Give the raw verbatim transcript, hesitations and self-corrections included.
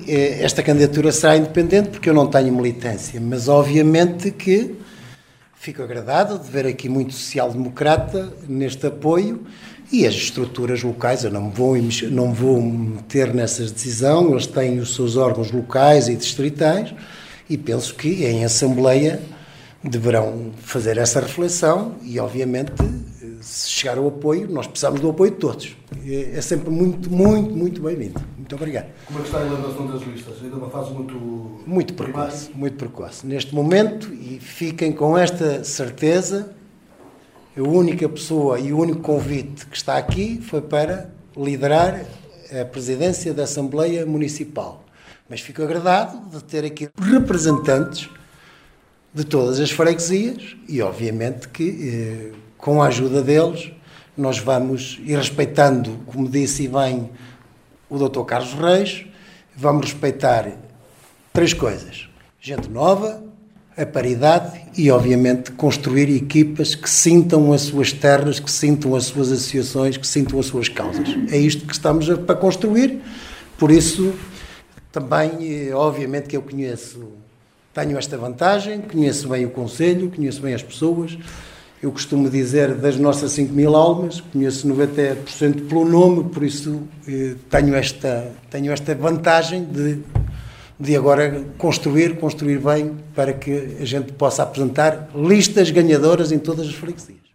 esta candidatura será independente porque eu não tenho militância, mas obviamente que fico agradado de ver aqui muito social-democrata neste apoio e as estruturas locais, eu não me vou, não vou meter nessa decisão, eles têm os seus órgãos locais e distritais e penso que em Assembleia deverão fazer essa reflexão e, obviamente, se chegar ao apoio, nós precisamos do apoio de todos. É sempre muito, muito, muito bem-vindo. Muito obrigado. Como é que está a elaboração das listas? Ainda uma fase muito... Muito precoce, muito precoce. Neste momento, e fiquem com esta certeza, a única pessoa e o único convite que está aqui foi para liderar a presidência da Assembleia Municipal. Mas fico agradado de ter aqui representantes de todas as freguesias e, obviamente, que eh, com a ajuda deles nós vamos, e respeitando, como disse bem o doutor Carlos Reis, vamos respeitar três coisas. Gente nova, a paridade e, obviamente, construir equipas que sintam as suas terras, que sintam as suas associações, que sintam as suas causas. É isto que estamos a, para construir, por isso também, obviamente, que eu conheço... Tenho esta vantagem, conheço bem o Conselho, conheço bem as pessoas. Eu costumo dizer, das nossas cinco mil almas, conheço noventa por cento pelo nome, por isso eh, tenho, esta, tenho esta vantagem de, de agora construir, construir bem, para que a gente possa apresentar listas ganhadoras em todas as freguesias.